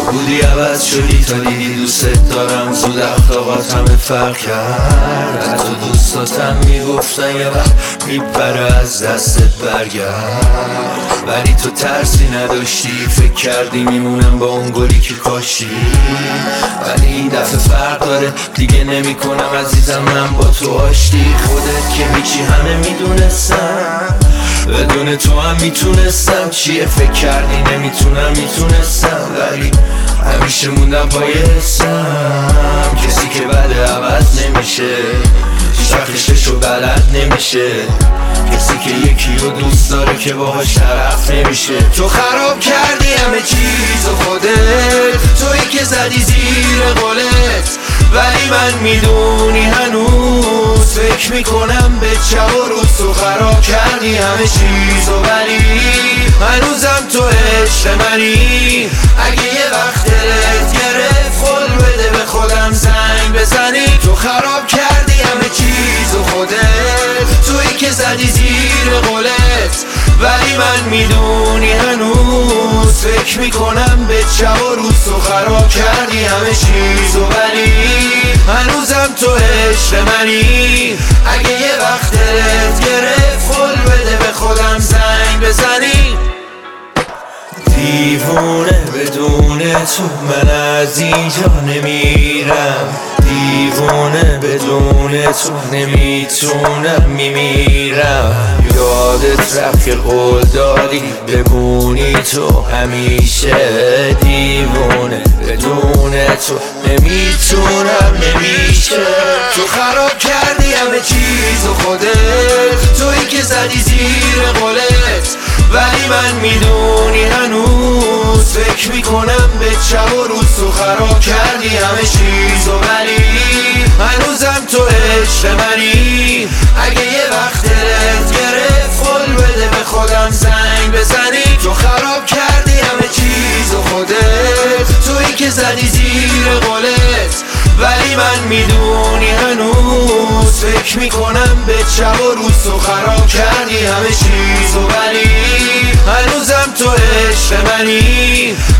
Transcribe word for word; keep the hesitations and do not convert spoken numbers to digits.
بودی عوض شدی تا دیدی دوست دارم. زود اخلاقات همه فرق کرد. حتی دوستاتم میگفتن یه وقت میپره از دستت برگرد. ولی تو ترسی نداشتی، فکر کردی میمونم با اون گلی که کاشتی. ولی این دفعه فرق داره، دیگه نمی کنم عزیزم من با تو آشتی. خودت که میچی همه میدونستم، بدون تو هم میتونستم. چیه فکر کردی نمیتونم؟ میتونستم ولی همیشه موندم پای حسم. کسی که بده عوض نمیشه، هیچ وقتشو بلد نمیشه. کسی که یکی رو دوست داره که باهاش طرف نمیشه. تو خراب کردی همه چیز و خودت، تویی که زدی زیر قولت. ولی من میدونی هنوز فکر میکنم به شب و روز. تو خراب کردی همه چیز و ولی هنوزم تو عشق منی. اگه یه وقت دلت گرفت قول بده به خودم زنگ بزنی. تو خراب کردی همه چیز و خودت، تویی که زدی زیر قولت. ولی من میدونی هنوز فکر میکنم به شب و روز. تو خراب کردی همه چیز و ولی هنوزم تو عشق منی. اگه یه وقت دلت گرفت قول بده به خودم زنگ بزنی. دیوونه بدون تو من از اینجا نمیرم. دیوونه بدون تو نمیتونم میمیرم. یادت رفت که قول دادی بمونی تو همیشه. دیوونه بدون تو نمیتونم نمیشه. تو خراب کردی همه چیز و خودت، تویی که زدی زیر قولت. ولی من میدونی هنوز فکر میکنم به شب و روز. تو خراب کردی همه چیز و ولی هنوزم تو عشق منی. اگه یه وقت دلت گرفت قول بده به خودم زنگ بزنی. تو خراب کردی همه چیز و خودت، تویی که زدی زیر قولت. ولی من میدونی هنوز فکر میکنم به شب و روز. تو خراب کردی همه چیز و ولی هنوزم تو عشق منی.